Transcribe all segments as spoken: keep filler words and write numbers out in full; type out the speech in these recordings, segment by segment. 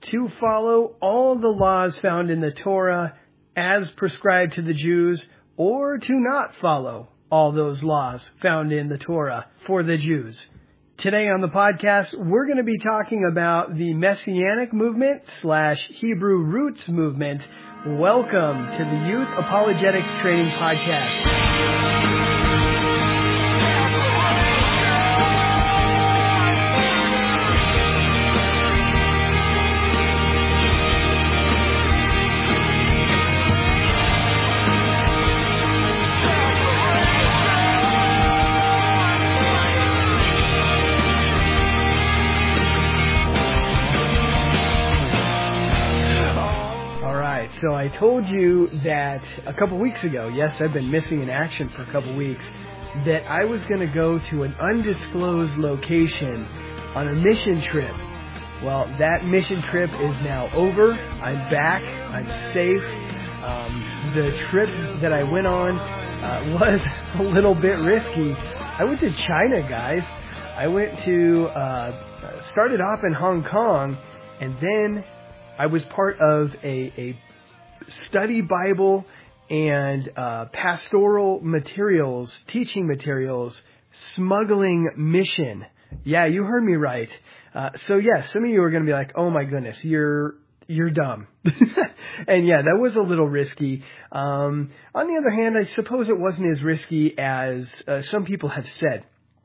to follow all the laws found in the Torah as prescribed to the Jews, or to not follow all those laws found in the Torah for the Jews. Today on the podcast, we're going to be talking about the Messianic movement slash Hebrew roots movement. Welcome to the Youth Apologetics Training Podcast. So I told you that a couple weeks ago, yes, I've been missing in action for a couple weeks, that I was going to go to an undisclosed location on a mission trip. Well, that mission trip is now over. I'm back. I'm safe. Um, the trip that I went on uh, was a little bit risky. I went to China, guys. I went to, uh, started off in Hong Kong, and then I was part of a, a study Bible and uh, pastoral materials, teaching materials, smuggling mission. Yeah, you heard me right. Uh, so yeah, some of you are going to be like, "Oh my goodness, you're you're dumb." And yeah, that was a little risky. Um, on the other hand, I suppose it wasn't as risky as uh, some people have said.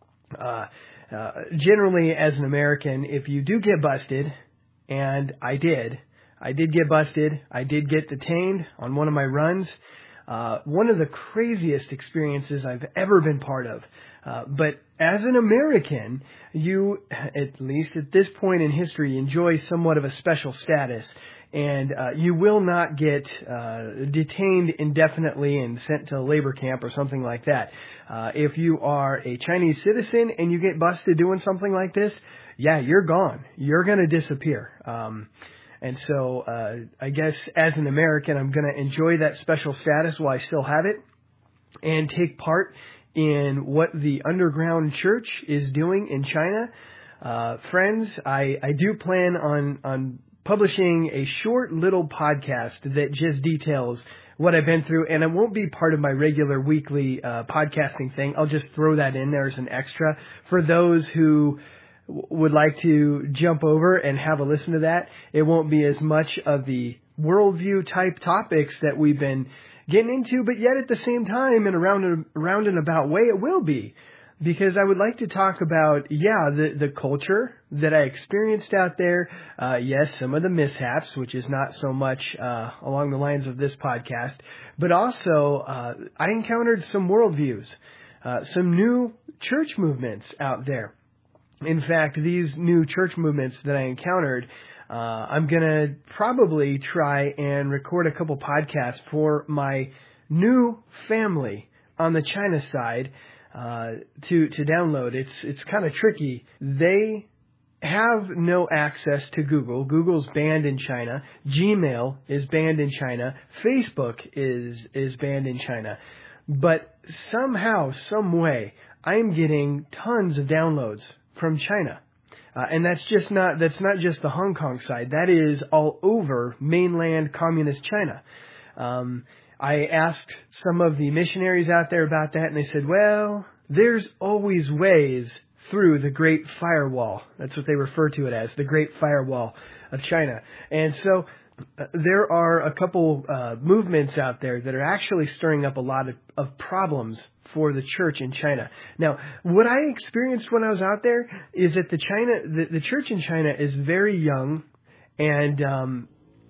Uh, uh, generally, as an American, if you do get busted, and I did. I did get busted. I did get detained on one of my runs. Uh, one of the craziest experiences I've ever been part of. Uh, but as an American, you, at least at this point in history, enjoy somewhat of a special status. And uh, you will not get uh, detained indefinitely and sent to a labor camp or something like that. Uh, if you are a Chinese citizen and you get busted doing something like this, yeah, you're gone. You're going to disappear. Um, And so, uh, I guess as an American, I'm going to enjoy that special status while I still have it and take part in what the underground church is doing in China. Uh, friends, I, I do plan on, on publishing a short little podcast that just details what I've been through, and it won't be part of my regular weekly, uh, podcasting thing. I'll just throw that in there as an extra for those who would like to jump over and have a listen to that. It won't be as much of the worldview type topics that we've been getting into, but yet at the same time, in a round, round and about way, it will be. Because I would like to talk about, yeah, the, the culture that I experienced out there. Uh, yes, some of the mishaps, which is not so much uh, along the lines of this podcast, but also uh, I encountered some worldviews, uh, some new church movements out there. In fact, these new church movements that I encountered, uh, I'm going to probably try and record a couple podcasts for my new family on the China side uh, to to download. It's it's kind of tricky. They have no access to Google. Google's banned in China. Gmail is banned in China. Facebook is is banned in China. But somehow, some way, I'm getting tons of downloads from China. Uh, and that's just not, that's not just the Hong Kong side. That is all over mainland communist China. Um, I asked some of the missionaries out there about that, and they said, well, there's always ways through the Great Firewall. That's what they refer to it as, the Great Firewall of China. And so uh, there are a couple uh, movements out there that are actually stirring up a lot of, of problems for the church in China. Now, what I experienced when I was out there is that the China, the, the church in China is very young and um,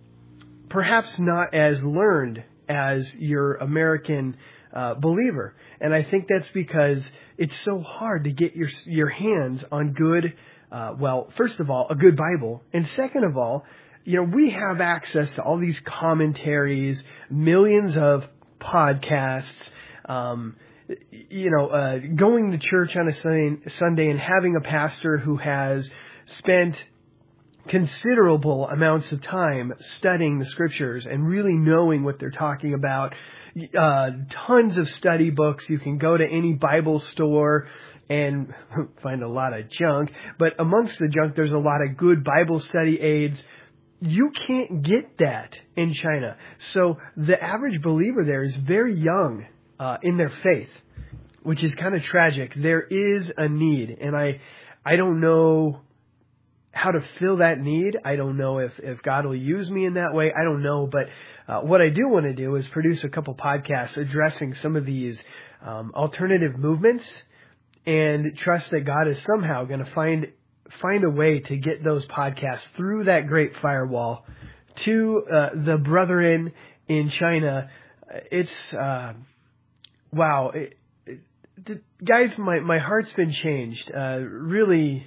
perhaps not as learned as your American uh, believer. And I think that's because it's so hard to get your your hands on good, uh, well, first of all, a good Bible, and second of all, you know, we have access to all these commentaries, millions of podcasts. Um, You know, uh, going to church on a Sunday and having a pastor who has spent considerable amounts of time studying the scriptures and really knowing what they're talking about. Uh, tons of study books. You can go to any Bible store and find a lot of junk. But amongst the junk, there's a lot of good Bible study aids. you can't get that in China. So the average believer there is very young uh, in their faith, which is kind of tragic. There is a need, and I, I don't know how to fill that need. I don't know if, if God will use me in that way. I don't know. But uh, what I do want to do is produce a couple podcasts addressing some of these um, alternative movements, and trust that God is somehow going to find find a way to get those podcasts through that great firewall to uh, the brethren in China. It's, uh, wow. It, it, guys, my, my heart's been changed. Uh, really,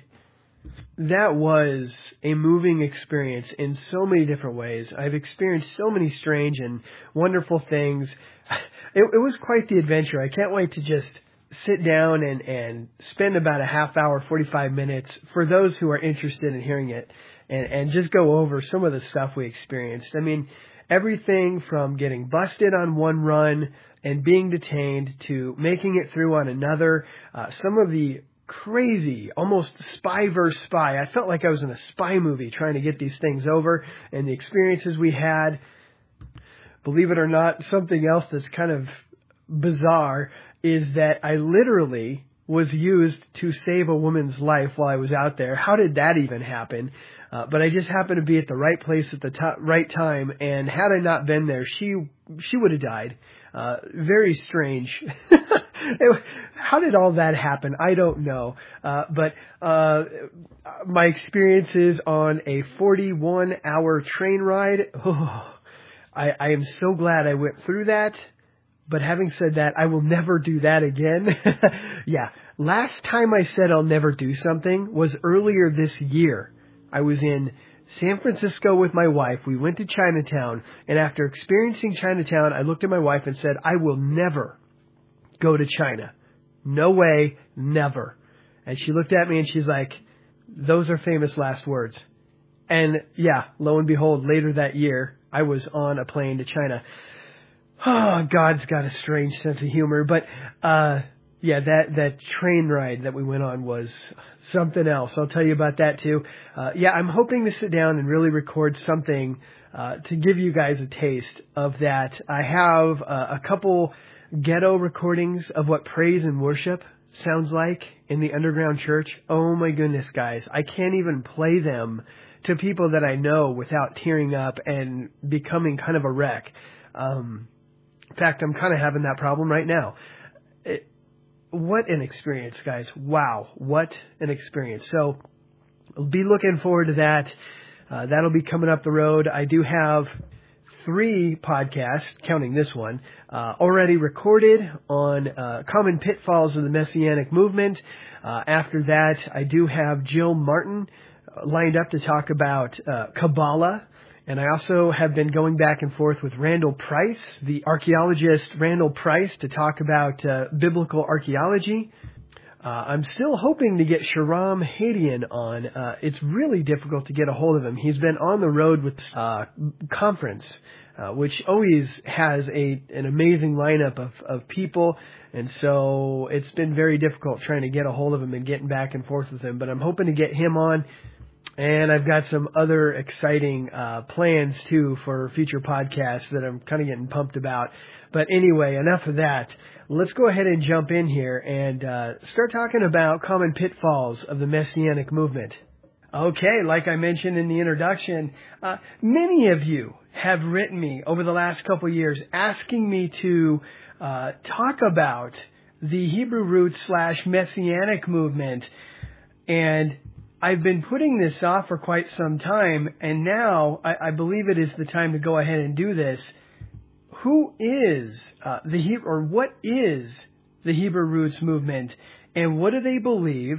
that was a moving experience in so many different ways. I've experienced so many strange and wonderful things. It, it was quite the adventure. I can't wait to just sit down and, and spend about a half hour, forty-five minutes for those who are interested in hearing it, and, and just go over some of the stuff we experienced. I mean, everything from getting busted on one run and being detained to making it through on another. Uh, some of the crazy, almost spy versus spy. I felt like I was in a spy movie trying to get these things over, and the experiences we had. Believe it or not, something else that's kind of bizarre is that I literally was used to save a woman's life while I was out there. How did that even happen? Uh, but I just happened to be at the right place at the to- right time, and had I not been there, she she would have died. Uh, very strange. it, how did all that happen? I don't know. Uh, but uh, my experiences on a forty-one hour train ride, oh, I, I am so glad I went through that. But having said that, I will never do that again. Yeah. Last time I said I'll never do something was earlier this year. I was in San Francisco with my wife. We went to Chinatown. And after experiencing Chinatown, I looked at my wife and said, I will never go to China. No way, never. And she looked at me and she's like, those are famous last words. And yeah, lo and behold, later that year, I was on a plane to China. Oh, God's got a strange sense of humor. But, uh, yeah, that, that train ride that we went on was something else. I'll tell you about that too. Uh, yeah, I'm hoping to sit down and really record something, uh, to give you guys a taste of that. I have uh, a couple ghetto recordings of what praise and worship sounds like in the underground church. Oh my goodness, guys. I can't even play them to people that I know without tearing up and becoming kind of a wreck. Um, In fact, I'm kind of having that problem right now. It, what an experience, guys. Wow. What an experience. So I'll be looking forward to that. Uh, that'll be coming up the road. I do have three podcasts, counting this one, uh, already recorded on uh, common pitfalls of the Messianic movement. Uh, after that, I do have Jill Martin lined up to talk about uh, Kabbalah. And I also have been going back and forth with Randall Price, the archaeologist Randall Price, to talk about uh, biblical archaeology. Uh, I'm still hoping to get Shahram Hadian on. Uh, it's really difficult to get a hold of him. He's been on the road with uh conference, uh, which always has a an amazing lineup of, of people. And so it's been very difficult trying to get a hold of him and getting back and forth with him. But I'm hoping to get him on. And I've got some other exciting uh, plans, too, for future podcasts that I'm kind of getting pumped about. But anyway, enough of that. Let's go ahead and jump in here and uh, start talking about common pitfalls of the Messianic movement. Okay, like I mentioned in the introduction, uh, many of you have written me over the last couple of years asking me to uh, talk about the Hebrew roots slash Messianic movement. And I've been putting this off for quite some time, and now I, I believe it is the time to go ahead and do this. Who is uh, the Hebrew, or what is the Hebrew roots movement, and what do they believe?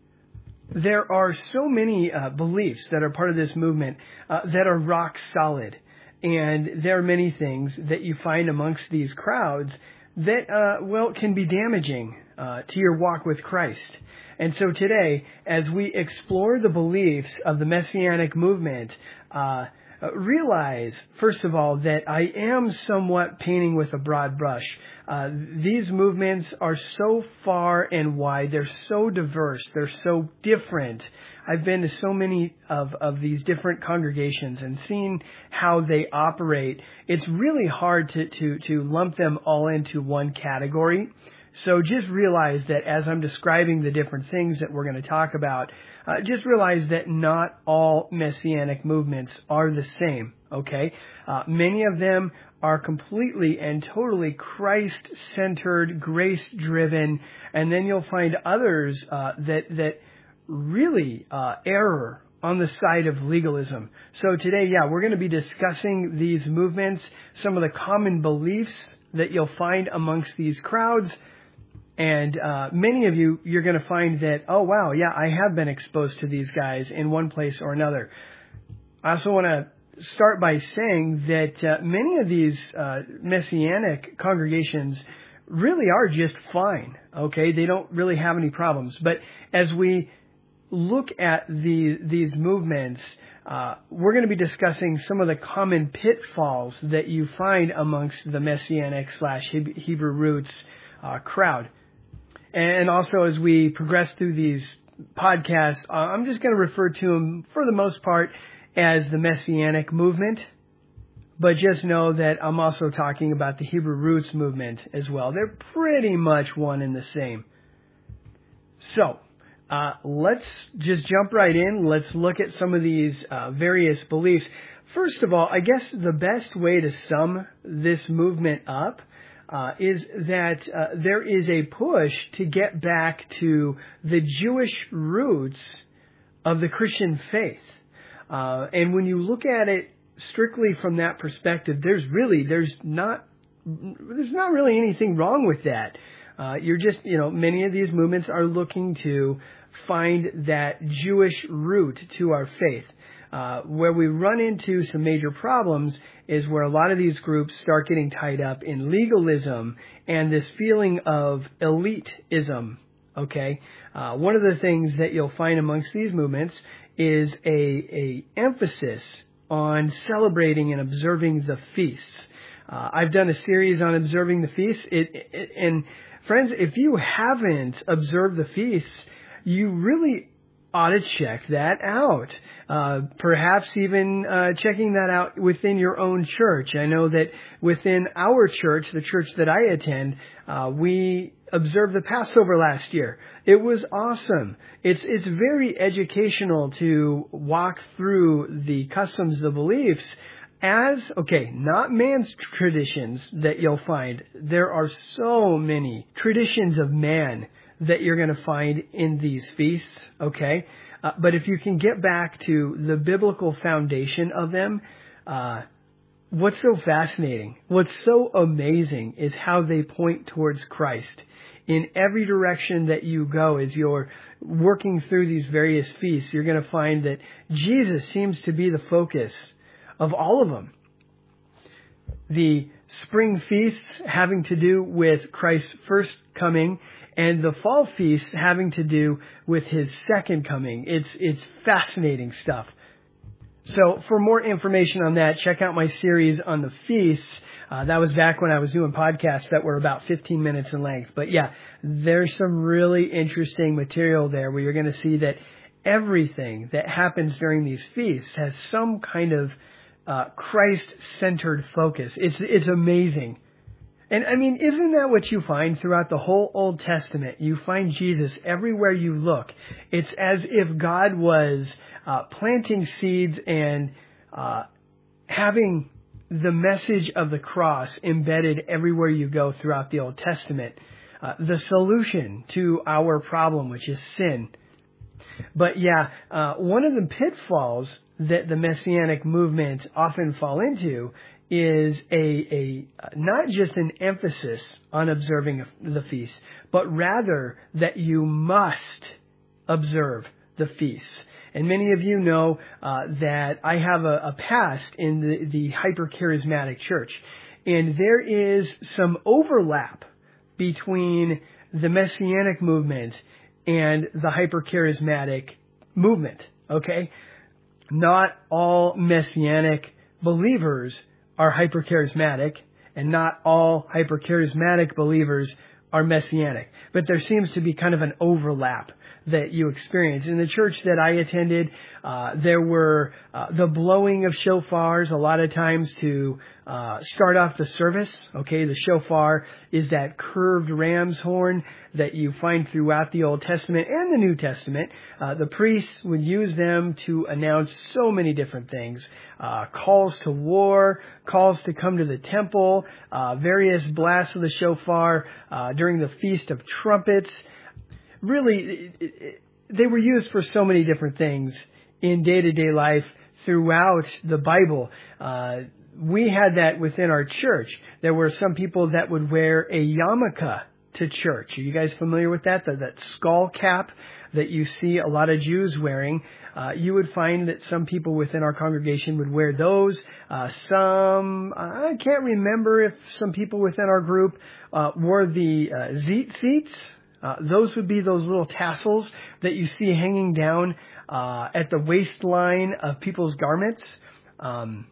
There are so many uh, beliefs that are part of this movement uh, that are rock solid, and there are many things that you find amongst these crowds that, uh, well, can be damaging uh, to your walk with Christ. And so today, as we explore the beliefs of the Messianic movement, uh, realize, first of all, that I am somewhat painting with a broad brush. Uh, these movements are so far and wide. They're so diverse. They're so different. I've been to so many of, of these different congregations and seen how they operate. It's really hard to, to, to lump them all into one category. So just realize that as I'm describing the different things that we're going to talk about, uh, just realize that not all Messianic movements are the same, okay? Uh, many of them are completely and totally Christ-centered, grace-driven, and then you'll find others uh, that that really uh, err on the side of legalism. So today, yeah, we're going to be discussing these movements, some of the common beliefs that you'll find amongst these crowds. And uh, many of you, you're going to find that, oh, wow, yeah, I have been exposed to these guys in one place or another. I also want to start by saying that uh, many of these uh, Messianic congregations really are just fine, okay? They don't really have any problems. But as we look at the, these movements, uh, we're going to be discussing some of the common pitfalls that you find amongst the Messianic slash Hebrew roots uh, crowd. And also, as we progress through these podcasts, uh, I'm just going to refer to them, for the most part, as the Messianic movement. But just know that I'm also talking about the Hebrew roots movement as well. They're pretty much one and the same. So, uh, let's just jump right in. Let's look at some of these uh, various beliefs. First of all, I guess the best way to sum this movement up Uh, is that uh, there is a push to get back to the Jewish roots of the Christian faith. Uh, and when you look at it strictly from that perspective, there's really, there's not, there's not really anything wrong with that. Uh, you're just, you know, many of these movements are looking to find that Jewish root to our faith. Uh, where we run into some major problems is where a lot of these groups start getting tied up in legalism and this feeling of elitism, okay? Uh, one of the things that you'll find amongst these movements is a, a emphasis on celebrating and observing the feasts. Uh, I've done a series on observing the feasts, it, it, and friends, if you haven't observed the feasts, you really ought to check that out. Uh, perhaps even uh, checking that out within your own church. I know that within our church, the church that I attend, uh, we observed the Passover last year. It was awesome. It's it's very educational to walk through the customs, the beliefs, as, okay, not man's traditions that you'll find. There are so many traditions of man that you're going to find in these feasts, okay? Uh, but if you can get back to the biblical foundation of them, uh, what's so fascinating, what's so amazing is how they point towards Christ. In every direction that you go as you're working through these various feasts, you're going to find that Jesus seems to be the focus of all of them. The spring feasts having to do with Christ's first coming, and the fall feast having to do with his second coming. It's it's fascinating stuff. So for more information on that, check out my series on the feasts. Uh, that was back when I was doing podcasts that were about fifteen minutes in length. But yeah, there's some really interesting material there where you're going to see that everything that happens during these feasts has some kind of uh, Christ-centered focus. It's it's amazing. And I mean, isn't that what you find throughout the whole Old Testament? You find Jesus everywhere you look. It's as if God was uh, planting seeds and uh, having the message of the cross embedded everywhere you go throughout the Old Testament. Uh, the solution to our problem, which is sin. But yeah, uh, one of the pitfalls that the Messianic movement often fall into is a, a not just an emphasis on observing the feast, but rather that you must observe the feast. And many of you know uh, that I have a, a past in the, the hyper-charismatic church. And there is some overlap between the Messianic movement and the hyper-charismatic movement, okay? Not all Messianic believers are hyper-charismatic, and not all hyper-charismatic believers are messianic, but there seems to be kind of an overlap that you experience. In the church that I attended, uh, there were uh, the blowing of shofars a lot of times to uh, start off the service. Okay, the shofar is that curved ram's horn that you find throughout the Old Testament and the New Testament. Uh, the priests would use them to announce so many different things. Uh, calls to war, calls to come to the temple, uh, various blasts of the shofar uh, during the Feast of Trumpets. Really, it, it, they were used for so many different things in day-to-day life throughout the Bible. Uh, we had that within our church. There were some people that would wear a yarmulke to church. Are you guys familiar with that? The, that skull cap that you see a lot of Jews wearing. Uh, you would find that some people within our congregation would wear those. Uh, some, I can't remember if some people within our group uh, wore the uh, tzitzits. Uh, those would be those little tassels that you see hanging down uh, at the waistline of people's garments. Um,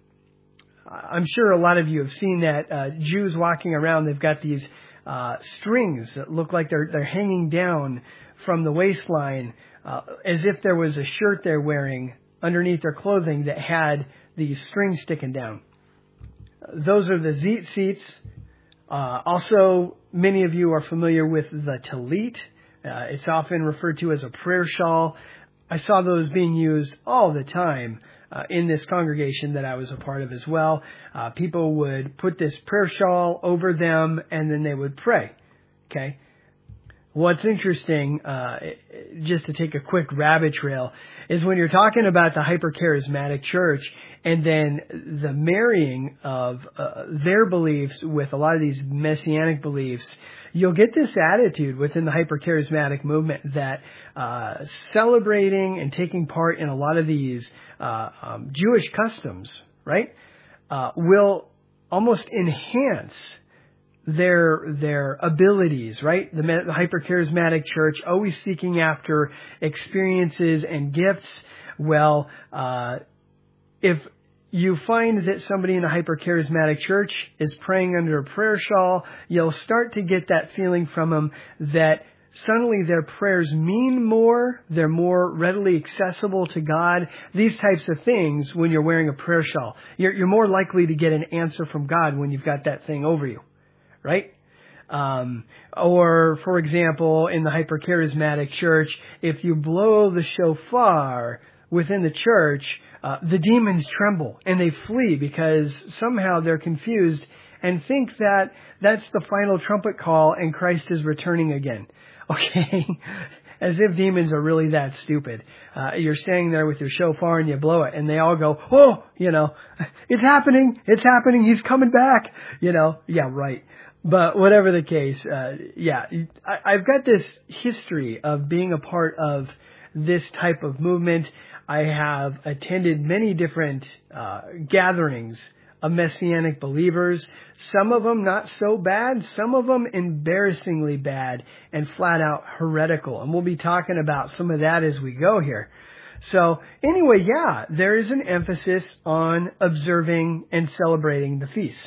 I'm sure a lot of you have seen that. Uh, Jews walking around, they've got these uh, strings that look like they're they're hanging down from the waistline, uh, as if there was a shirt they're wearing underneath their clothing that had these strings sticking down. Those are the tzitzits. Uh, also, many of you are familiar with the tallit. Uh, it's often referred to as a prayer shawl. I saw those being used all the time uh, in this congregation that I was a part of as well. Uh, people would put this prayer shawl over them and then they would pray. Okay. What's interesting, uh, just to take a quick rabbit trail, is when you're talking about the hyper-charismatic church and then the marrying of uh, their beliefs with a lot of these messianic beliefs, you'll get this attitude within the hyper-charismatic movement that uh, celebrating and taking part in a lot of these uh, um, Jewish customs, right, uh, will almost enhance their their abilities, right? The, the hyper-charismatic church always seeking after experiences and gifts. Well, uh, if you find that somebody in a hyper-charismatic church is praying under a prayer shawl, you'll start to get that feeling from them that suddenly their prayers mean more, they're more readily accessible to God, these types of things when you're wearing a prayer shawl. You're, you're more likely to get an answer from God when you've got that thing over you. Right? Um, or, for example, in the hyper-charismatic church, if you blow the shofar within the church, uh, the demons tremble and they flee because somehow they're confused and think that that's the final trumpet call and Christ is returning again. Okay? As if demons are really that stupid. Uh, you're standing there with your shofar and you blow it and they all go, oh, you know, it's happening, it's happening, he's coming back. You know, yeah, right. But whatever the case, uh, yeah, I, I've got this history of being a part of this type of movement. I have attended many different uh, gatherings of Messianic believers. Some of them not so bad, some of them embarrassingly bad and flat out heretical. And we'll be talking about some of that as we go here. So anyway, yeah, there is an emphasis on observing and celebrating the feasts.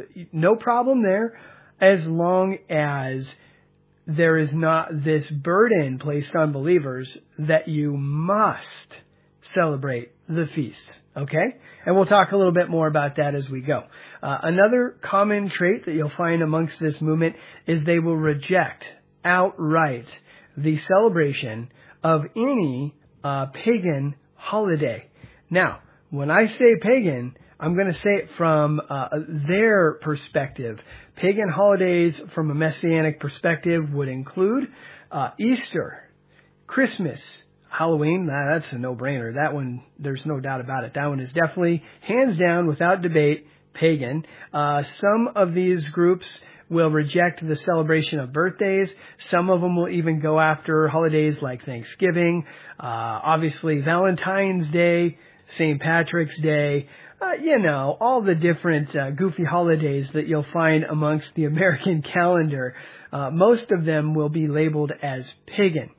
No problem there, as long as there is not this burden placed on believers that you must celebrate the feast. Okay? And we'll talk a little bit more about that as we go. Uh, another common trait that you'll find amongst this movement is they will reject outright the celebration of any uh, pagan holiday. Now, when I say pagan, I'm going to say it from uh, their perspective. Pagan holidays from a Messianic perspective would include uh, Easter, Christmas, Halloween. Nah, that's a no-brainer. That one, there's no doubt about it. That one is definitely, hands down, without debate, pagan. Uh, some of these groups will reject the celebration of birthdays. Some of them will even go after holidays like Thanksgiving, uh, obviously Valentine's Day, Saint Patrick's Day. Uh, you know, all the different uh, goofy holidays that you'll find amongst the American calendar. Uh, most of them will be labeled as pagan.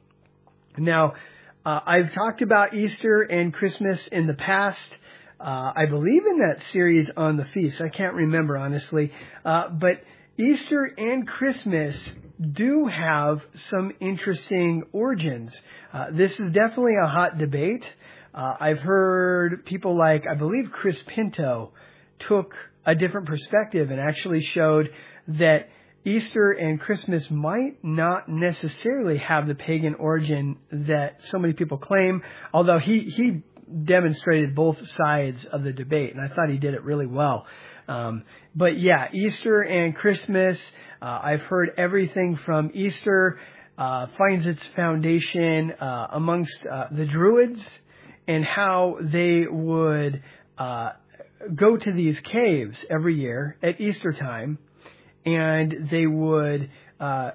Now, uh, I've talked about Easter and Christmas in the past. Uh, I believe in that series on the feast. I can't remember, honestly. Uh, but Easter and Christmas do have some interesting origins. Uh, this is definitely a hot debate. Uh, I've heard people like, I believe Chris Pinto took a different perspective and actually showed that Easter and Christmas might not necessarily have the pagan origin that so many people claim, although he, he demonstrated both sides of the debate, and I thought he did it really well. Um, but yeah, Easter and Christmas, uh, I've heard everything from Easter uh, finds its foundation uh, amongst uh, the Druids and how they would uh, go to these caves every year at Easter time, and they would uh,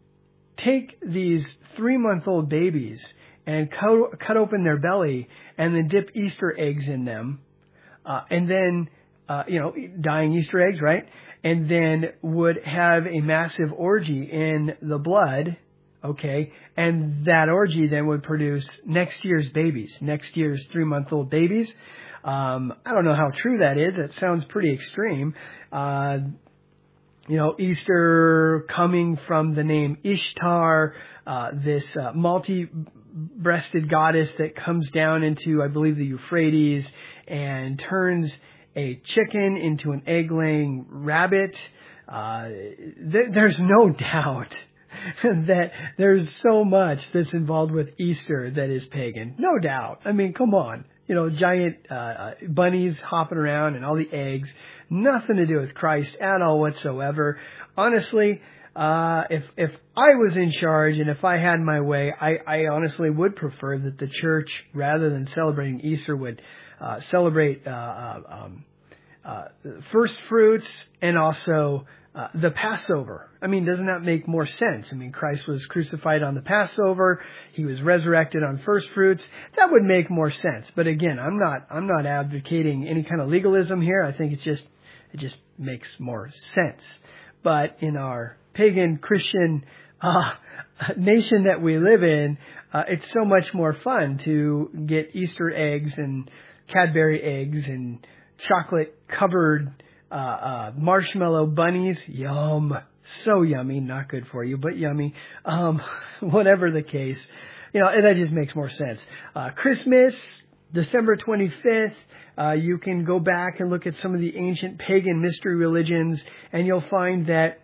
take these three-month-old babies and cut, cut open their belly and then dip Easter eggs in them, uh, and then, uh, you know, dying Easter eggs, right? And then would have a massive orgy in the blood, okay? And that orgy then would produce next year's babies, next year's three-month-old babies. Um, I don't know how true that is. That sounds pretty extreme. Uh, You know, Easter coming from the name Ishtar, uh, this uh, multi-breasted goddess that comes down into, I believe, the Euphrates and turns a chicken into an egg-laying rabbit. Uh, th- there's no doubt that there's so much that's involved with Easter that is pagan. No doubt. I mean, come on. You know, giant uh, bunnies hopping around and all the eggs. Nothing to do with Christ at all whatsoever. Honestly, uh, if if I was in charge and if I had my way, I, I honestly would prefer that the church, rather than celebrating Easter, would uh, celebrate uh, um, uh, first fruits and also uh, the Passover. I mean, doesn't that make more sense? I mean, Christ was crucified on the Passover. He was resurrected on first fruits. That would make more sense. But again, I'm not I'm not advocating any kind of legalism here. I think it's just it just makes more sense. But in our pagan Christian uh, nation that we live in, uh, it's so much more fun to get Easter eggs and Cadbury eggs and chocolate-covered uh, uh, marshmallow bunnies. Yum. So yummy. Not good for you, but yummy. Um, whatever the case. You know, and that just makes more sense. Uh, Christmas, December twenty-fifth. Uh, you can go back and look at some of the ancient pagan mystery religions, and you'll find that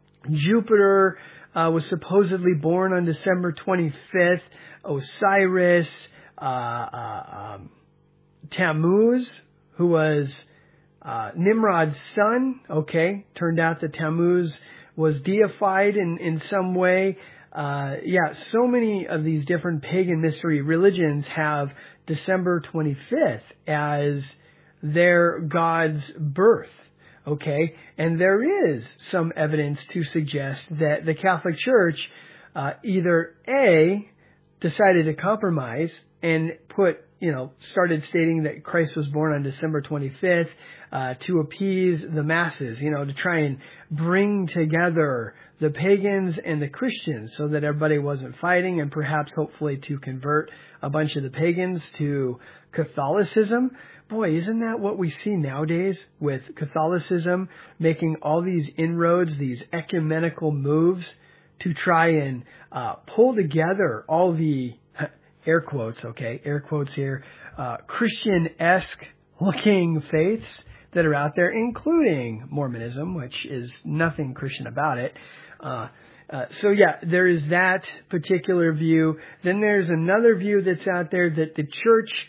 Jupiter uh, was supposedly born on December twenty-fifth. Osiris, uh, uh, um, Tammuz, who was uh, Nimrod's son. Okay, turned out that Tammuz was deified in, in some way. Uh, yeah, so many of these different pagan mystery religions have December twenty-fifth as their god's birth. Okay, and there is some evidence to suggest that the Catholic Church uh, either A, decided to compromise and put, you know, started stating that Christ was born on December twenty-fifth uh, to appease the masses, you know, to try and bring together the pagans and the Christians so that everybody wasn't fighting, and perhaps hopefully to convert a bunch of the pagans to Catholicism. Boy, isn't that what we see nowadays with Catholicism making all these inroads, these ecumenical moves to try and uh, pull together all the, air quotes, okay, air quotes here, uh, Christian-esque looking faiths that are out there, including Mormonism, which is nothing Christian about it. Uh, uh, so yeah, there is that particular view. Then there's another view that's out there that the church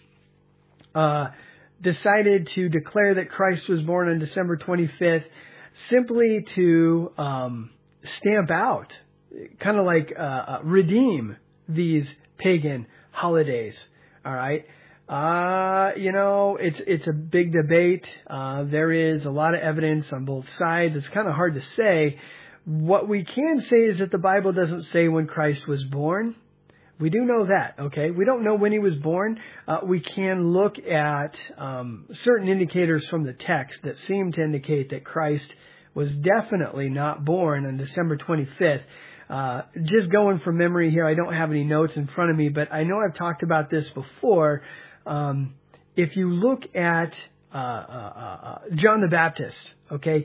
uh, decided to declare that Christ was born on December twenty-fifth simply to um, stamp out, kind of like uh, uh, redeem these pagan holidays. All right. Uh, you know, it's, it's a big debate. Uh, there is a lot of evidence on both sides. It's kind of hard to say. What we can say is that the Bible doesn't say when Christ was born. We do know that, okay? We don't know when he was born. Uh, we can look at um, certain indicators from the text that seem to indicate that Christ was definitely not born on December twenty-fifth. Uh, just going from memory here, I don't have any notes in front of me, but I know I've talked about this before. Um, if you look at uh, uh, uh, John the Baptist, okay,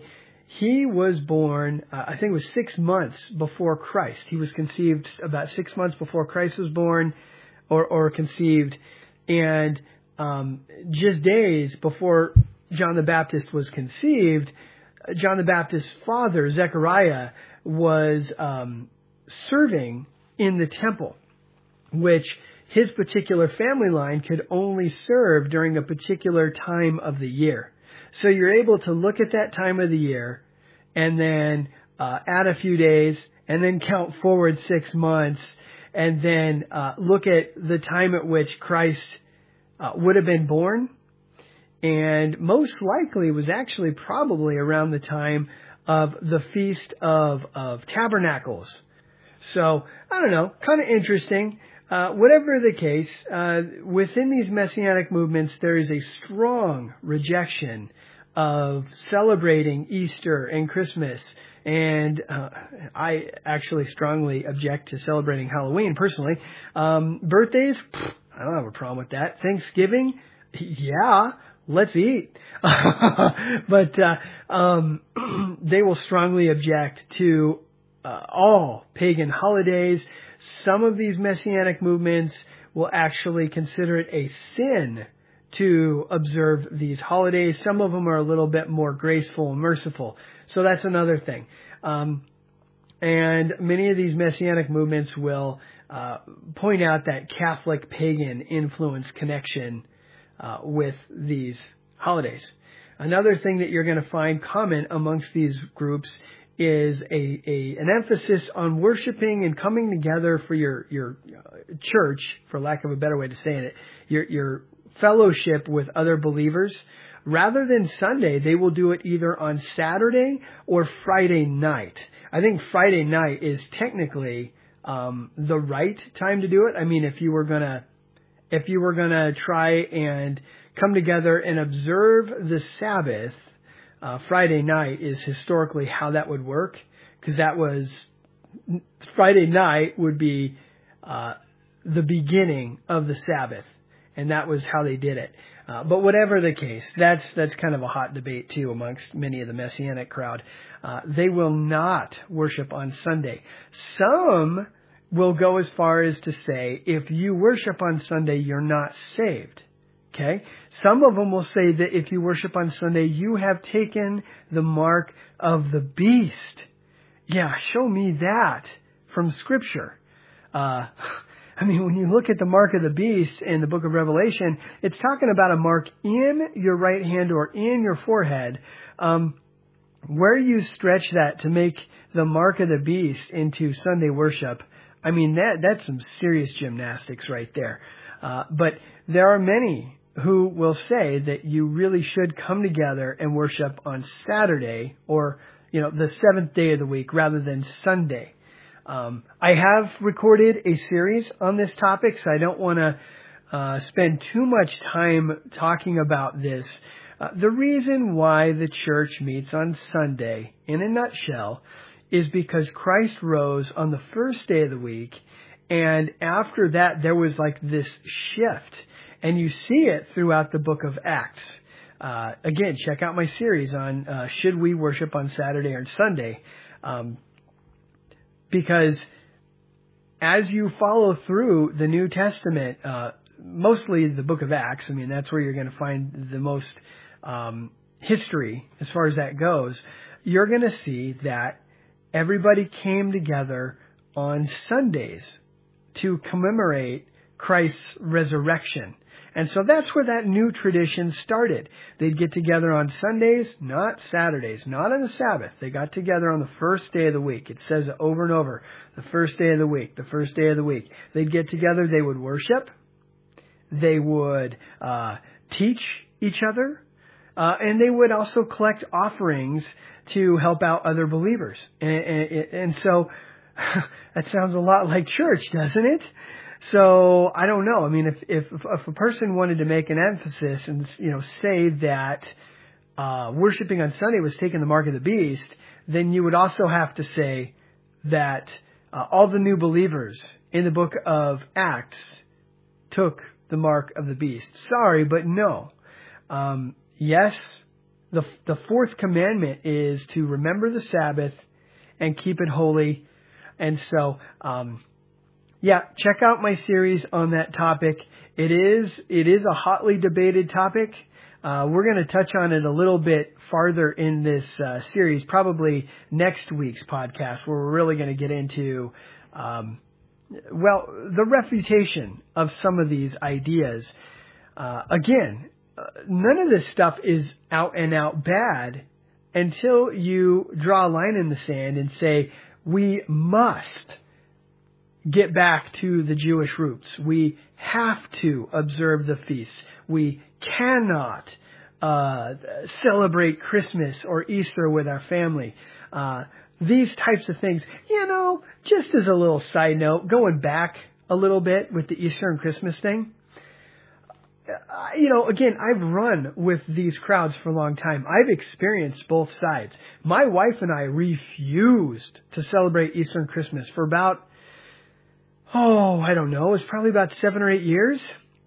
he was born, uh, I think it was six months before Christ. He was conceived about six months before Christ was born or, or conceived. And um, just days before John the Baptist was conceived, John the Baptist's father, Zechariah, was um, serving in the temple, which his particular family line could only serve during a particular time of the year. So you're able to look at that time of the year and then uh, add a few days and then count forward six months and then uh, look at the time at which Christ uh, would have been born. And most likely was actually probably around the time of the Feast of, of Tabernacles. So, I don't know, kind of interesting. Uh, whatever the case, uh, within these Messianic movements, there is a strong rejection of celebrating Easter and Christmas. And uh, I actually strongly object to celebrating Halloween, personally. Um, birthdays, pff, I don't have a problem with that. Thanksgiving, yeah, let's eat. But uh, um, they will strongly object to uh, all pagan holidays. Some of these Messianic movements will actually consider it a sin to observe these holidays. Some of them are a little bit more graceful and merciful. So that's another thing. Um, and many of these Messianic movements will uh, point out that Catholic pagan influence connection uh, with these holidays. Another thing that you're going to find common amongst these groups is a, a an emphasis on worshiping and coming together for your your church, for lack of a better way to say it, your your fellowship with other believers. Rather than Sunday, they will do it either on Saturday or Friday night. I think Friday night is technically um, the right time to do it. I mean, if you were gonna if you were gonna try and come together and observe the Sabbath, Uh, Friday night is historically how that would work, because that was Friday night would be uh, the beginning of the Sabbath, and that was how they did it. Uh, but whatever the case, that's that's kind of a hot debate too amongst many of the Messianic crowd. Uh, they will not worship on Sunday. Some will go as far as to say, if you worship on Sunday, you're not saved. Okay? Some of them will say that if you worship on Sunday, you have taken the mark of the beast. Yeah, show me that from Scripture. Uh, I mean, when you look at the mark of the beast in the book of Revelation, it's talking about a mark in your right hand or in your forehead. Um, where you stretch that to make the mark of the beast into Sunday worship, I mean, that that's some serious gymnastics right there. Uh, but there are many who will say that you really should come together and worship on Saturday or, you know, the seventh day of the week rather than Sunday. Um, I have recorded a series on this topic, so I don't want to uh, spend too much time talking about this. Uh, the reason why the church meets on Sunday, in a nutshell, is because Christ rose on the first day of the week, and after that there was like this shift. And you see it throughout the book of Acts. Uh, again, check out my series on uh, should we worship on Saturday or Sunday. Um, because as you follow through the New Testament, uh, mostly the book of Acts, I mean, that's where you're going to find the most um, history as far as that goes. You're going to see that everybody came together on Sundays to commemorate Christ's resurrection. And so that's where that new tradition started. They'd get together on Sundays, not Saturdays, not on the Sabbath. They got together on the first day of the week. It says it over and over. The first day of the week, the first day of the week. They'd get together, they would worship. They would uh, teach each other. Uh, and they would also collect offerings to help out other believers. And, and, and so that sounds a lot like church, doesn't it? So I don't know. I mean, if, if if a person wanted to make an emphasis and, you know, say that uh, worshiping on Sunday was taking the mark of the beast, then you would also have to say that uh, all the new believers in the book of Acts took the mark of the beast. Sorry, but no. Um, yes, the the fourth commandment is to remember the Sabbath and keep it holy. And so, um, yeah, check out my series on that topic. It is it is a hotly debated topic. Uh, we're going to touch on it a little bit farther in this uh, series, probably next week's podcast, where we're really going to get into, um, well, the refutation of some of these ideas. Uh, again, uh, none of this stuff is out and out bad until you draw a line in the sand and say, we must get back to the Jewish roots. We have to observe the feasts. We cannot uh, celebrate Christmas or Easter with our family. Uh, these types of things, you know, just as a little side note, going back a little bit with the Easter and Christmas thing, uh, you know, again, I've run with these crowds for a long time. I've experienced both sides. My wife and I refused to celebrate Easter and Christmas for about, oh, I don't know, it was probably about seven or eight years.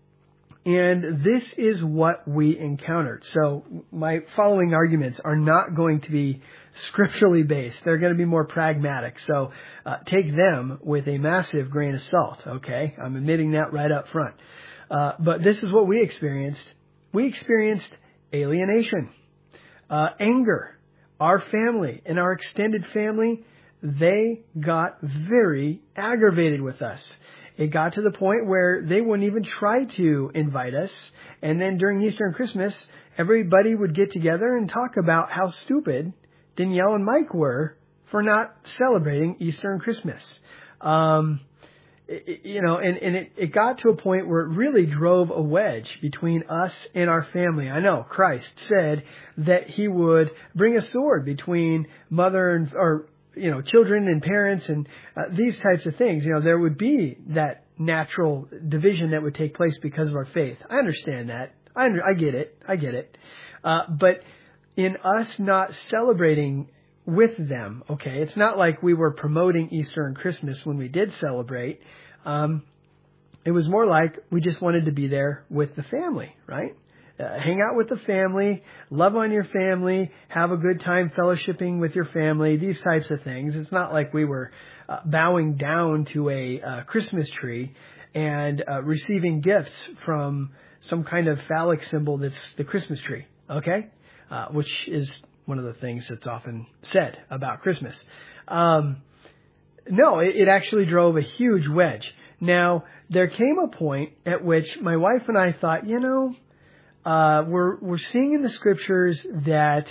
And this is what we encountered. So my following arguments are not going to be scripturally based. They're going to be more pragmatic. So uh, take them with a massive grain of salt, okay? I'm admitting that right up front. Uh, but this is what we experienced. We experienced alienation, uh, anger. Our family and our extended family, they got very aggravated with us. It got to the point where they wouldn't even try to invite us. And then during Easter and Christmas, everybody would get together and talk about how stupid Danielle and Mike were for not celebrating Easter and Christmas. Um, it, you know, and, and it, it got to a point where it really drove a wedge between us and our family. I know Christ said that he would bring a sword between mother and, or, you know, children and parents and uh, these types of things. You know, there would be that natural division that would take place because of our faith. I understand that. I under, I get it. I get it. Uh, but in us not celebrating with them, okay, it's not like we were promoting Easter and Christmas when we did celebrate. Um, it was more like we just wanted to be there with the family, right? Uh, hang out with the family, love on your family, have a good time fellowshipping with your family, these types of things. It's not like we were uh, bowing down to a uh, Christmas tree and uh, receiving gifts from some kind of phallic symbol that's the Christmas tree, okay? Uh, which is one of the things that's often said about Christmas. Um, no, it, it actually drove a huge wedge. Now, there came a point at which my wife and I thought, you know, Uh, we're, we're seeing in the scriptures that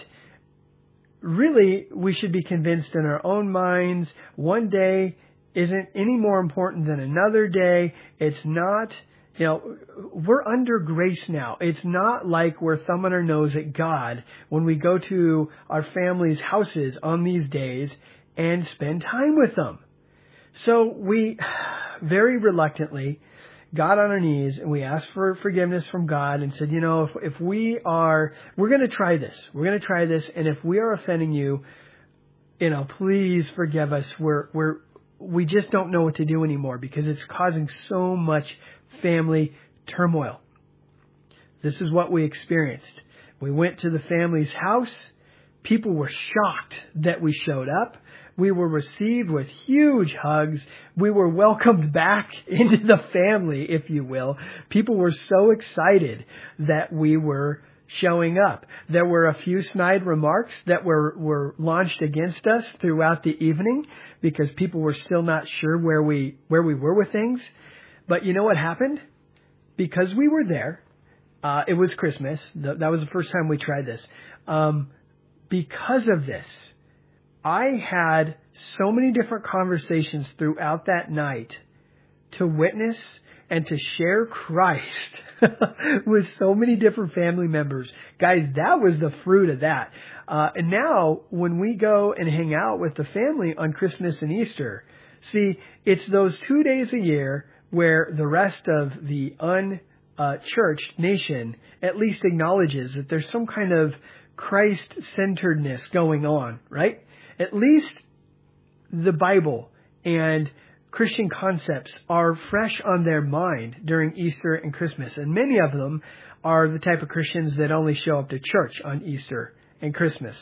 really we should be convinced in our own minds one day isn't any more important than another day. It's not, you know, we're under grace now. It's not like we're thumbing our nose at God when we go to our family's houses on these days and spend time with them. So we very reluctantly got on our knees and we asked for forgiveness from God and said, you know, if, if we are, we're going to try this. We're going to try this. And if we are offending you, you know, please forgive us. We're, we're, we just don't know what to do anymore because it's causing so much family turmoil. This is what we experienced. We went to the family's house. People were shocked that we showed up. We were received with huge hugs. We were welcomed back into the family, if you will. People were so excited that we were showing up. There were a few snide remarks that were, were launched against us throughout the evening because people were still not sure where we, where we were with things. But you know what happened? Because we were there, uh, it was Christmas. That was the first time we tried this. Um, because of this, I had so many different conversations throughout that night to witness and to share Christ with so many different family members. Guys, that was the fruit of that. Uh, and now when we go and hang out with the family on Christmas and Easter, see, it's those two days a year where the rest of the unchurched nation at least acknowledges that there's some kind of Christ-centeredness going on, right? At least the Bible and Christian concepts are fresh on their mind during Easter and Christmas. And many of them are the type of Christians that only show up to church on Easter and Christmas.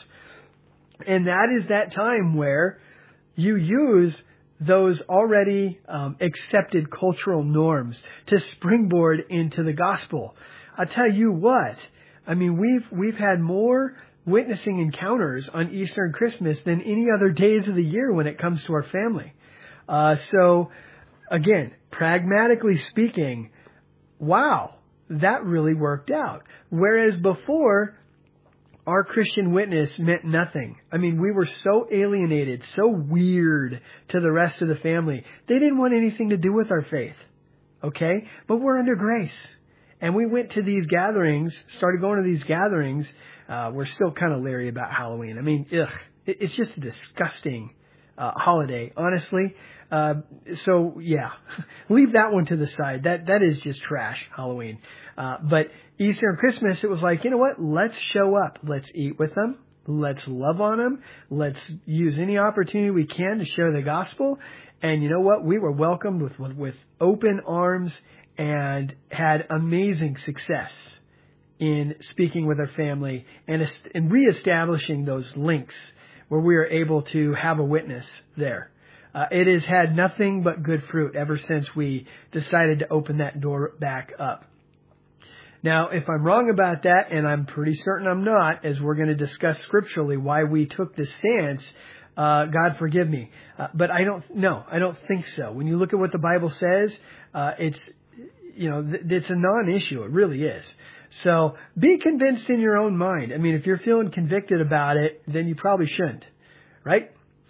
And that is that time where you use those already um, accepted cultural norms to springboard into the gospel. I'll tell you what, I mean, we've we've had more witnessing encounters on Easter and Christmas than any other days of the year when it comes to our family. Uh, so, again, pragmatically speaking, wow, that really worked out. Whereas before, our Christian witness meant nothing. I mean, we were so alienated, so weird to the rest of the family. They didn't want anything to do with our faith. Okay? But we're under grace. And we went to these gatherings, started going to these gatherings. Uh, we're still kind of leery about Halloween. I mean, ugh, it's just a disgusting uh, holiday, honestly. Uh, so yeah, leave that one to the side. That, that is just trash, Halloween. Uh, but Easter and Christmas, it was like, you know what? Let's show up. Let's eat with them. Let's love on them. Let's use any opportunity we can to share the gospel. And you know what? We were welcomed with, with, with open arms and had amazing success in speaking with our family and, and reestablishing those links where we are able to have a witness there. Uh, it has had nothing but good fruit ever since we decided to open that door back up. Now, if I'm wrong about that, and I'm pretty certain I'm not, as we're going to discuss scripturally why we took this stance, uh, God forgive me. Uh, but I don't, no, I don't think so. When you look at what the Bible says, uh, it's, you know, th- it's a non-issue. It really is. So be convinced in your own mind. I mean, if you're feeling convicted about it, then you probably shouldn't, right?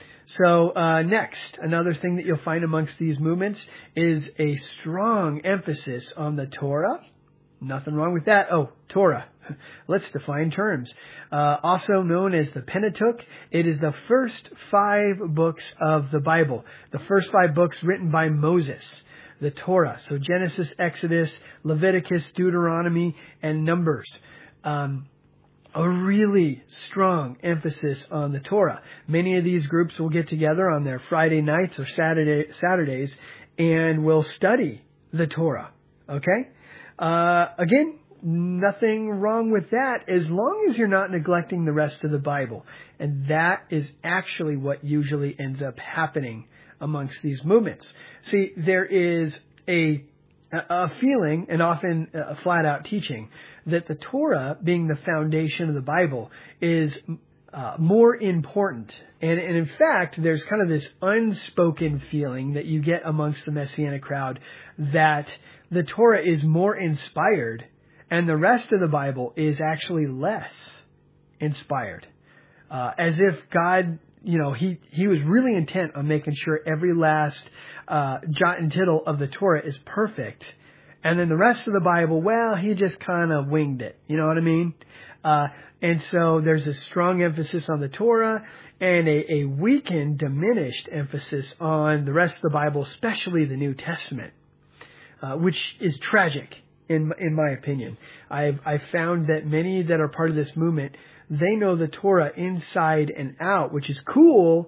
So uh, next, another thing that you'll find amongst these movements is a strong emphasis on the Torah. Nothing wrong with that. Oh, Torah. Let's define terms. Uh, also known as the Pentateuch, it is the first five books of the Bible. The first five books written by Moses. The Torah. So Genesis, Exodus, Leviticus, Deuteronomy, and Numbers. Um, a really strong emphasis on the Torah. Many of these groups will get together on their Friday nights or Saturday, Saturdays and will study the Torah. Okay? Uh, again, nothing wrong with that as long as you're not neglecting the rest of the Bible. And that is actually what usually ends up happening amongst these movements. See, there is a a feeling, and often a flat-out teaching, that the Torah, being the foundation of the Bible, is uh, more important. And, and in fact, there's kind of this unspoken feeling that you get amongst the Messianic crowd that the Torah is more inspired and the rest of the Bible is actually less inspired. Uh, as if God, you know, he, he was really intent on making sure every last uh, jot and tittle of the Torah is perfect. And then the rest of the Bible, well, he just kind of winged it. You know what I mean? Uh, and so there's a strong emphasis on the Torah and a, a weakened, diminished emphasis on the rest of the Bible, especially the New Testament, uh, which is tragic in in my opinion. I've I've found that many that are part of this movement, they know the Torah inside and out, which is cool.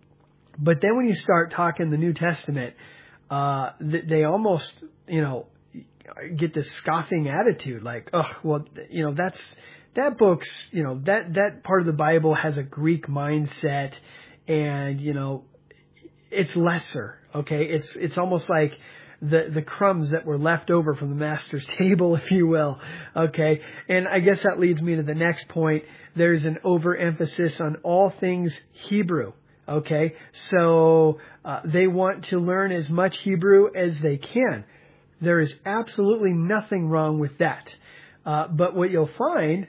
But then when you start talking the New Testament, uh, they almost, you know, get this scoffing attitude, like, oh, well, you know, that's that book's, you know, that that part of the Bible has a Greek mindset, and you know, it's lesser. Okay, it's it's almost like the the crumbs that were left over from the master's table, if you will. Okay, and I guess that leads me to the next point. There's an overemphasis on all things Hebrew. Okay, so uh, they want to learn as much Hebrew as they can. There is absolutely nothing wrong with that. Uh, but what you'll find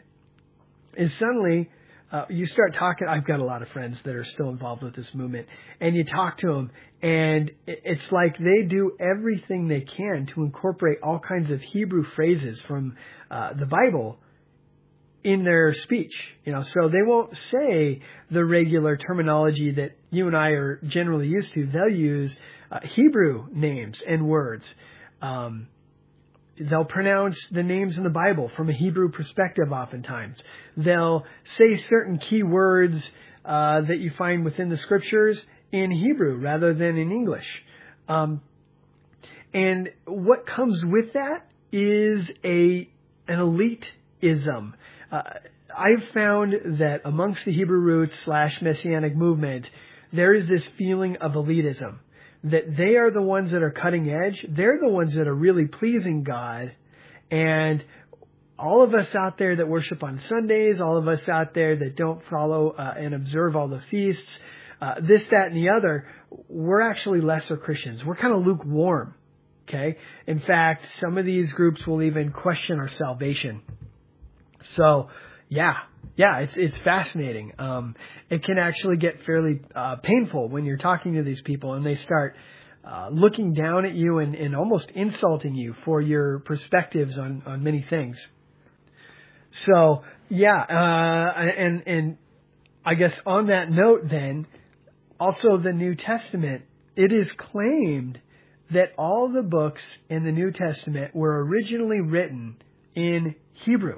is suddenly uh, you start talking. I've got a lot of friends that are still involved with this movement, and you talk to them, and it's like they do everything they can to incorporate all kinds of Hebrew phrases from uh, the Bible in their speech. You know, so they won't say the regular terminology that you and I are generally used to. They'll use uh, Hebrew names and words. Um, they'll pronounce the names in the Bible from a Hebrew perspective oftentimes. They'll say certain key words uh, that you find within the scriptures in Hebrew rather than in English. Um, and what comes with that is a an elitism. Uh, I've found that amongst the Hebrew roots slash Messianic movement, there is this feeling of elitism, that they are the ones that are cutting edge. They're the ones that are really pleasing God. And all of us out there that worship on Sundays, all of us out there that don't follow uh, and observe all the feasts, uh, this, that, and the other, we're actually lesser Christians. We're kind of lukewarm. Okay? In fact, some of these groups will even question our salvation. So, yeah, yeah, it's it's fascinating. Um, it can actually get fairly uh, painful when you're talking to these people and they start uh, looking down at you and, and almost insulting you for your perspectives on, on many things. So, yeah, uh, and and I guess on that note then, also the New Testament, it is claimed that all the books in the New Testament were originally written in Hebrew.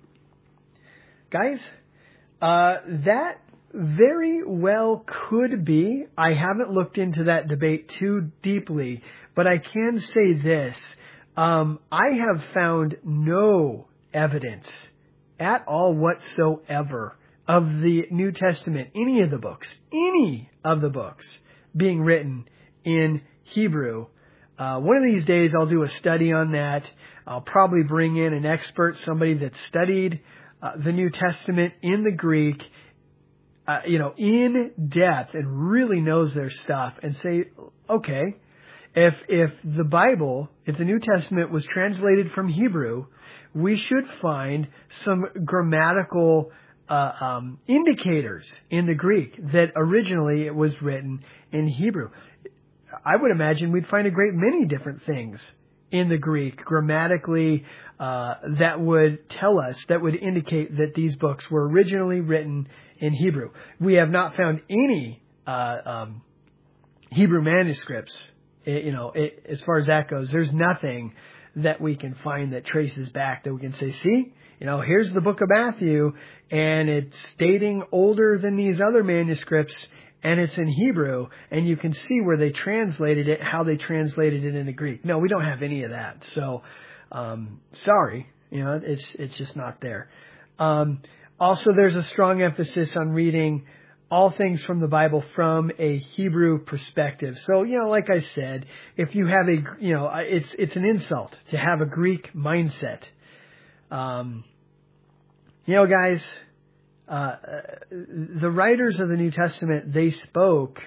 Guys, uh, that very well could be. I haven't looked into that debate too deeply, but I can say this. Um, I have found no evidence at all whatsoever of the New Testament, any of the books, any of the books being written in Hebrew. Uh, one of these days I'll do a study on that. I'll probably bring in an expert, somebody that studied uh, the New Testament in the Greek, uh, you know, in depth and really knows their stuff and say, okay, if, if the Bible, if the New Testament was translated from Hebrew, we should find some grammatical uh, um, indicators in the Greek that originally it was written in Hebrew. I would imagine we'd find a great many different things in the Greek grammatically uh, that would tell us, that would indicate that these books were originally written in Hebrew. We have not found any uh, um, Hebrew manuscripts, you know, it, as far as that goes. There's nothing that we can find that traces back that we can say, see, you know, here's the book of Matthew, and it's dating older than these other manuscripts, and it's in Hebrew, and you can see where they translated it, how they translated it into Greek. No, we don't have any of that. So, um, sorry, you know, it's it's just not there. Um, also, there's a strong emphasis on reading all things from the Bible from a Hebrew perspective. So, you know, like I said, if you have a, you know, it's it's an insult to have a Greek mindset. Um, you know, guys, uh, the writers of the New Testament, they spoke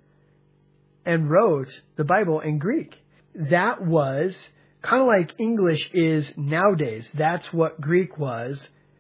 and wrote the Bible in Greek. That was kind of like English is nowadays. That's what Greek was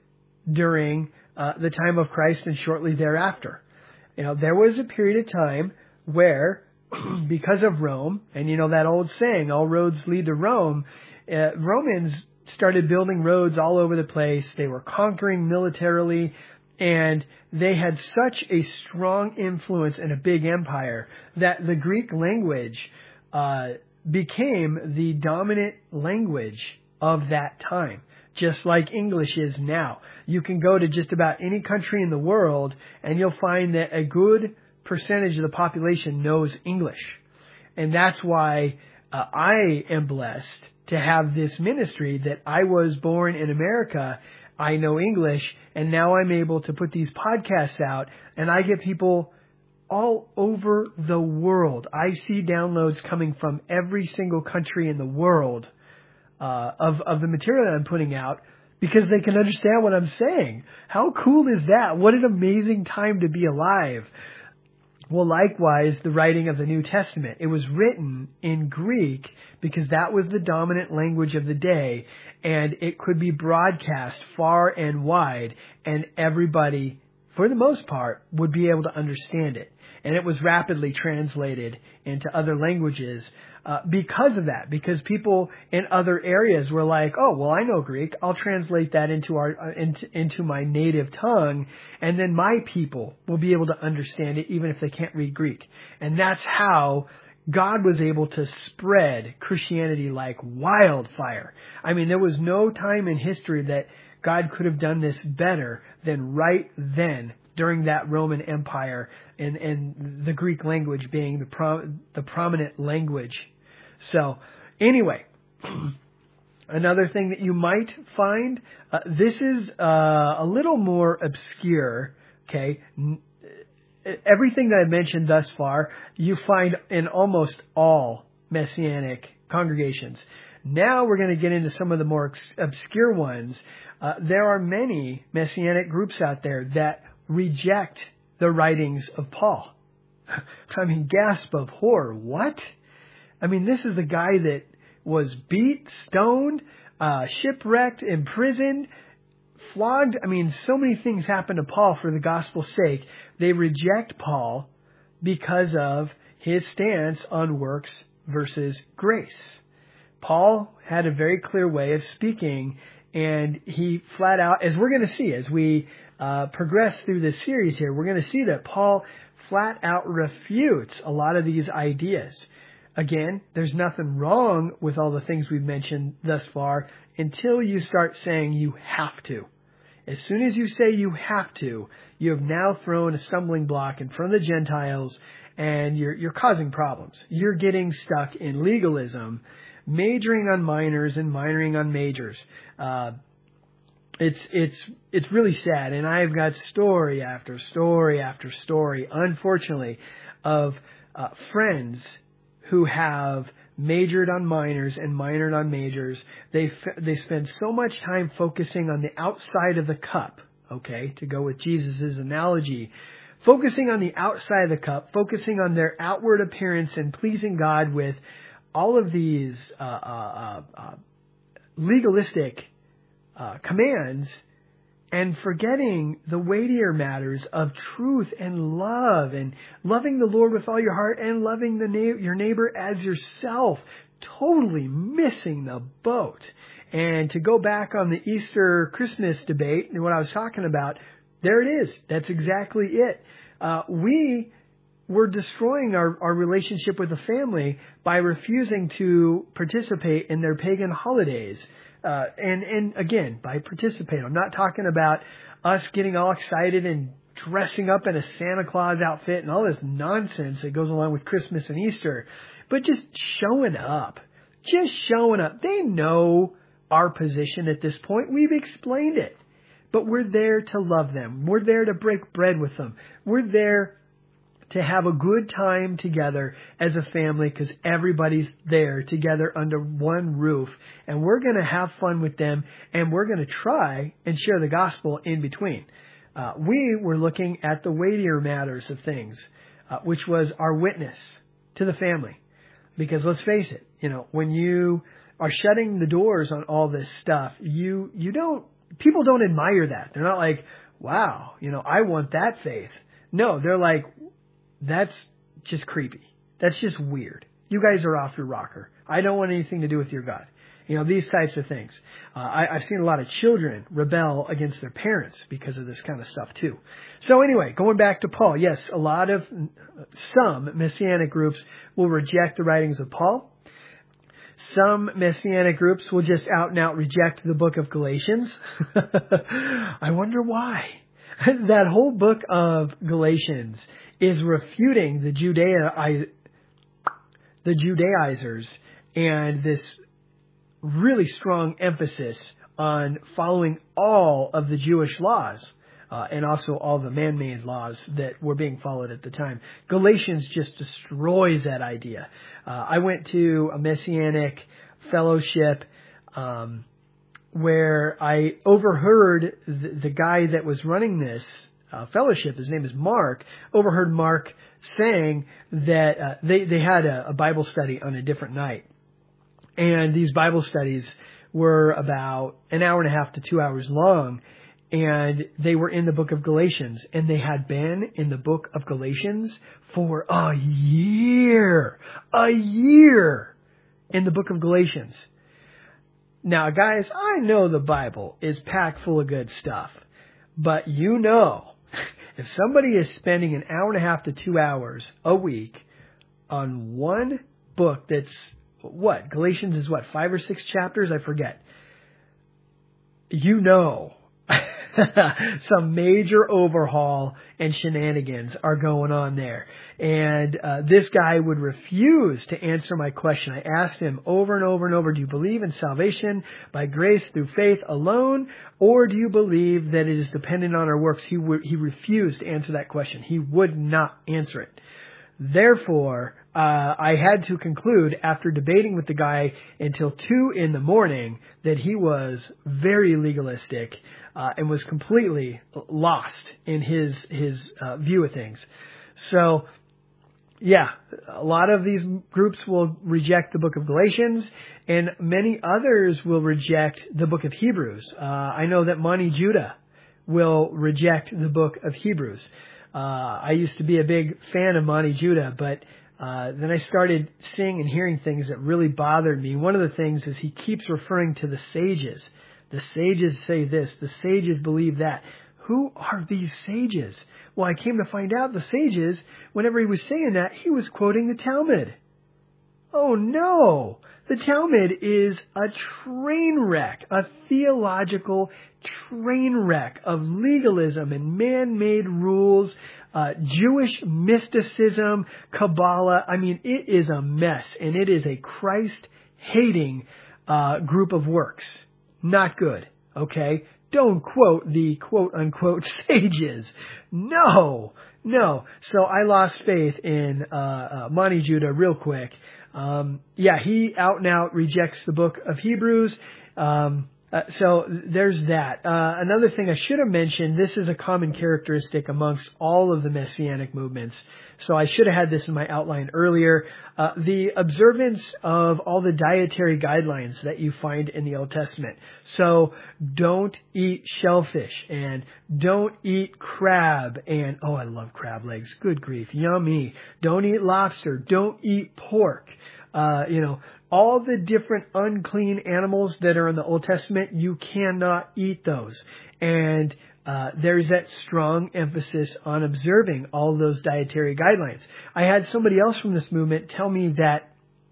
during uh, the time of Christ and shortly thereafter. You know, there was a period of time where, because of Rome, and you know that old saying, all roads lead to Rome, uh, Romans started building roads all over the place. They were conquering militarily, and they had such a strong influence and a big empire that the Greek language uh, became the dominant language of that time, just like English is now. You can go to just about any country in the world, and you'll find that a good percentage of the population knows English. And that's why uh, I am blessed to have this ministry, that I was born in America, I know English, and now I'm able to put these podcasts out, and I get people all over the world. I see downloads coming from every single country in the world uh, of, of the material that I'm putting out, because they can understand what I'm saying. How cool is that? What an amazing time to be alive. Well, likewise, the writing of the New Testament. It was written in Greek because that was the dominant language of the day, and it could be broadcast far and wide, and everybody, for the most part, would be able to understand it. And it was rapidly translated into other languages uh, because of that, because people in other areas were like, oh, well, I know Greek. I'll translate that into our uh, into, into my native tongue, and then my people will be able to understand it even if they can't read Greek. And that's how God was able to spread Christianity like wildfire. I mean, there was no time in history that God could have done this better than right then, during that Roman Empire, and, and the Greek language being the pro, the prominent language. So, anyway, Another thing that you might find, uh, this is uh, a little more obscure, okay? Everything that I've mentioned thus far, you find in almost all Messianic congregations. Now we're going to get into some of the more obscure ones. Uh, there are many Messianic groups out there that reject the writings of Paul. I mean, gasp of horror. What? I mean, this is the guy that was beat, stoned, uh, shipwrecked, imprisoned, flogged. I mean, so many things happened to Paul for the gospel's sake. They reject Paul because of his stance on works versus grace. Paul had a very clear way of speaking, and he flat out, as we're going to see as we uh, progress through this series here, we're going to see that Paul flat out refutes a lot of these ideas. Again, there's nothing wrong with all the things we've mentioned thus far until you start saying you have to. As soon as you say you have to, you have now thrown a stumbling block in front of the Gentiles, and you're, you're causing problems. You're getting stuck in legalism, majoring on minors and minoring on majors. Uh, it's, it's, it's really sad. And I've got story after story after story, unfortunately, of uh, friends who have majored on minors and minored on majors. They they spend so much time focusing on the outside of the cup, okay, to go with Jesus' analogy, focusing on the outside of the cup, focusing on their outward appearance and pleasing God with all of these uh, uh, uh, legalistic uh, commands, and forgetting the weightier matters of truth and love, and loving the Lord with all your heart and loving the na- your neighbor as yourself. Totally missing the boat. And to go back on the Easter Christmas debate and what I was talking about, there it is. That's exactly it. Uh, we were destroying our, our relationship with the family by refusing to participate in their pagan holidays. Uh, and, and again, by participate, I'm not talking about us getting all excited and dressing up in a Santa Claus outfit and all this nonsense that goes along with Christmas and Easter, but just showing up, just showing up. They know our position at this point. We've explained it, but we're there to love them. We're there to break bread with them. We're there to have a good time together as a family because everybody's there together under one roof, and we're going to have fun with them, and we're going to try and share the gospel in between. Uh, we were looking at the weightier matters of things, uh, which was our witness to the family. Because let's face it, you know, when you are shutting the doors on all this stuff, you, you don't, people don't admire that. They're not like, wow, you know, I want that faith. No, they're like, that's just creepy. That's just weird. You guys are off your rocker. I don't want anything to do with your God. You know, these types of things. Uh, I, I've seen a lot of children rebel against their parents because of this kind of stuff too. So anyway, going back to Paul, yes, a lot of, some Messianic groups will reject the writings of Paul. Some Messianic groups will just out and out reject the book of Galatians. I wonder why. That whole book of Galatians is refuting the Judea, the Judaizers and this really strong emphasis on following all of the Jewish laws uh, and also all the man-made laws that were being followed at the time. Galatians just destroys that idea. Uh, I went to a Messianic fellowship um, where I overheard the, the guy that was running this uh, fellowship, his name is Mark, overheard Mark saying that uh, they, they had a, a Bible study on a different night. And these Bible studies were about an hour and a half to two hours long. And they were in the book of Galatians. And they had been in the book of Galatians for a year. A year in the book of Galatians. Now, guys, I know the Bible is packed full of good stuff. But you know, if somebody is spending an hour and a half to two hours a week on one book that's, what, Galatians is what, five or six chapters? I forget. You know Some major overhaul and shenanigans are going on there. And uh, this guy would refuse to answer my question. I asked him over and over and over, do you believe in salvation by grace through faith alone, or do you believe that it is dependent on our works? He w- he refused to answer that question. He would not answer it. Therefore, uh, I had to conclude after debating with the guy until two in the morning that he was very legalistic uh, and was completely lost in his his uh, view of things. So, yeah, a lot of these groups will reject the book of Galatians, and many others will reject the book of Hebrews. Uh, I know that Monty Judah will reject the book of Hebrews. Uh, I used to be a big fan of Monty Judah, but uh, then I started seeing and hearing things that really bothered me. One of the things is he keeps referring to the sages. The sages say this. The sages believe that. Who are these sages? Well, I came to find out the sages, whenever he was saying that, he was quoting the Talmud. Oh no! The Talmud is a train wreck, a theological train wreck of legalism and man-made rules, uh, Jewish mysticism, Kabbalah. I mean, it is a mess, and it is a Christ-hating uh, group of works. Not good, okay? Don't quote the quote-unquote sages. No, no. So I lost faith in uh, uh, Monty Judah real quick. Um, yeah, he out and out rejects the book of Hebrews. Um, uh, so there's that. Uh, another thing I should have mentioned, this is a common characteristic amongst all of the Messianic movements. So I should have had this in my outline earlier. Uh, the observance of all the dietary guidelines that you find in the Old Testament. So don't eat shellfish and don't eat crab and, oh, I love crab legs. Good grief. Yummy. Don't eat lobster. Don't eat pork. Uh, you know, all the different unclean animals that are in the Old Testament, you cannot eat those. And Uh, there's that strong emphasis on observing all those dietary guidelines. I had somebody else from this movement tell me that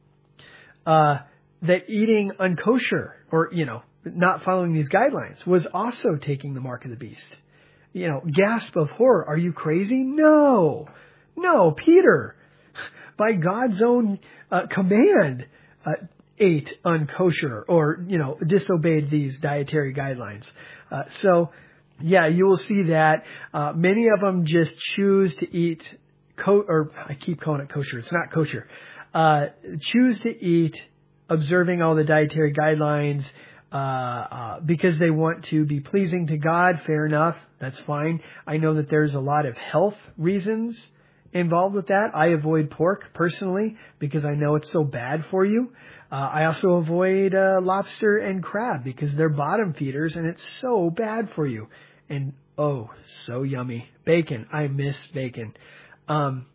uh, that eating unkosher or, you know, not following these guidelines was also taking the mark of the beast. You know, gasp of horror. Are you crazy? No. No, Peter, by God's own uh, command, uh, ate unkosher or, you know, disobeyed these dietary guidelines. Uh, so... Yeah, you will see that. Uh, many of them just choose to eat, co- or I keep calling it kosher. It's not kosher. Uh, choose to eat, observing all the dietary guidelines, uh, uh, because they want to be pleasing to God. Fair enough. That's fine. I know that there's a lot of health reasons involved with that. I avoid pork personally because I know it's so bad for you. Uh, I also avoid uh, lobster and crab because they're bottom feeders and it's so bad for you. And oh, so yummy. Bacon. I miss bacon. Um,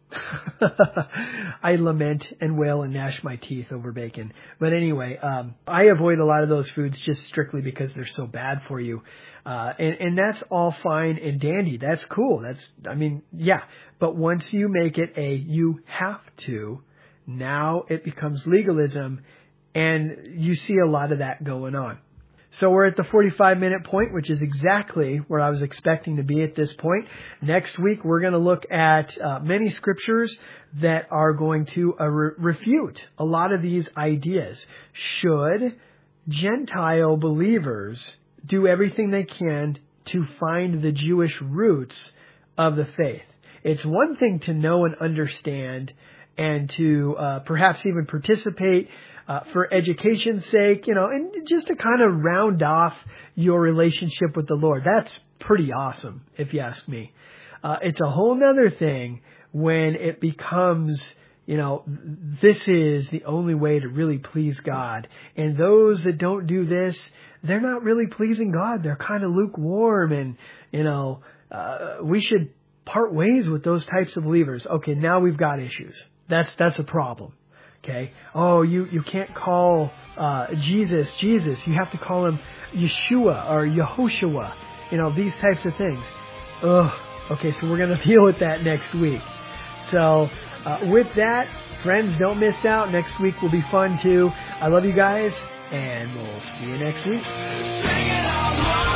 I lament and wail and gnash my teeth over bacon. But anyway, um, I avoid a lot of those foods just strictly because they're so bad for you. Uh, and, and that's all fine and dandy. That's cool. That's, I mean, yeah. But once you make it a you have to, now it becomes legalism. And you see a lot of that going on. So we're at the forty-five minute point, which is exactly where I was expecting to be at this point. Next week, we're going to look at uh, many scriptures that are going to uh, re- refute a lot of these ideas. Should Gentile believers do everything they can to find the Jewish roots of the faith? It's one thing to know and understand and to uh, perhaps even participate Uh, for education's sake, you know, and just to kind of round off your relationship with the Lord. That's pretty awesome, if you ask me. Uh, it's a whole nother thing when it becomes, you know, this is the only way to really please God. And those that don't do this, they're not really pleasing God. They're kind of lukewarm and, you know, uh, we should part ways with those types of believers. Okay, now we've got issues. That's, that's a problem. Okay. Oh, you, you can't call uh, Jesus, Jesus. You have to call him Yeshua or Yehoshua. You know, these types of things. Ugh. Okay, so we're going to deal with that next week. So uh, with that, friends, don't miss out. Next week will be fun too. I love you guys, and we'll see you next week.